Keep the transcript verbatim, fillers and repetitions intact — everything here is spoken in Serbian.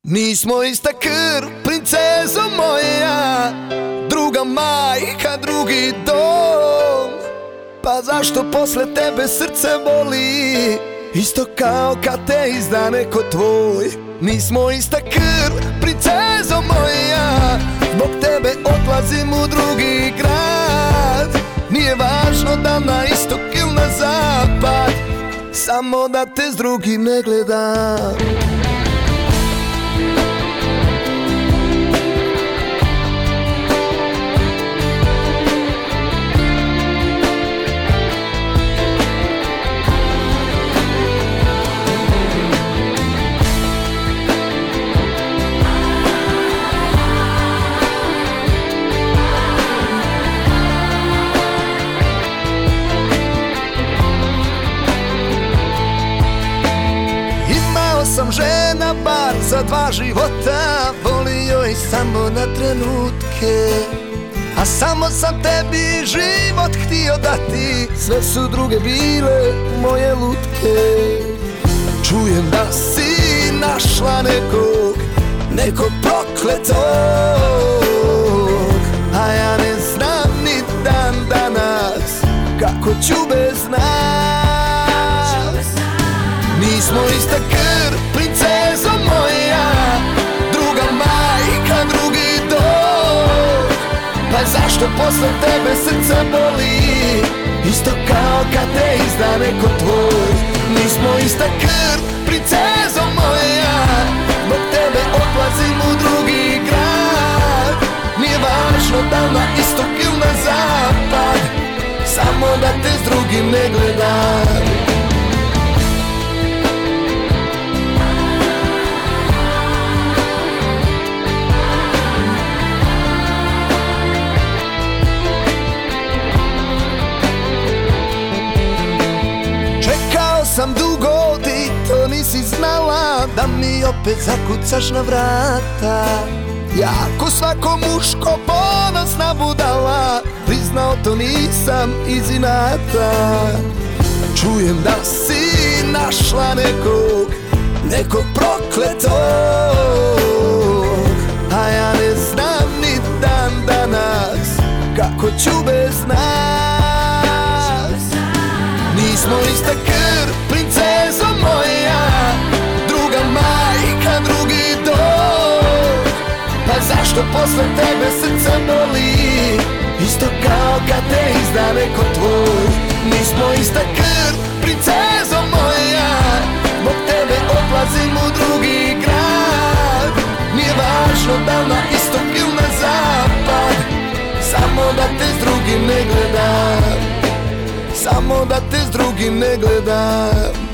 Nismo ista krv, princezo moja, druga majka, drugi dom. Pa zašto posle tebe srce boli, isto kao kad te izda neko tvoj. Nismo ista krv, princezo moja, zbog tebe odlazim u drugi grad. Nije važno da na istok ili na zapad, samo da te s drugim ne gledam. Sam žena bar za dva života, volio i samo na trenutke. A samo sam tebi život htio dati, sve su druge bile moje lutke. Čujem da si našla nekog, nekog prokletog, a ja ne znam ni dan danas kako ću bez nas. Nismo ista krv, princezo moja, druga majka, drugi dom. Pa zašto posle tebe srce boli, isto kao kad te izda neko tvoj. Nismo ista krv, princezo moja, zbog tebe odlazim u drugi grad. Nije važno da na istok ili na zapad, samo da te s drugim ne gledam. Sam dugo, ti to nisi znala, da mi opet zakucaš na vrata. Ja ko svako muško ponosna budala, priznao to nisam iz inata. Čujem da si našla nekog, nekog prokletog, a ja ne znam ni dan danas kako ću bez nas. Nismo ista krv, princezo moja, druga majka, drugi dom. Pa zašto posle tebe srce boli, isto kao kad te izda neko tvoj. Nismo ista krv, princezo moja, zbog tebe odlazim u drugi grad. Nije važno da na istok ili na zapad, samo da te s drugim ne gledam, samo da te s drugim ne gledam.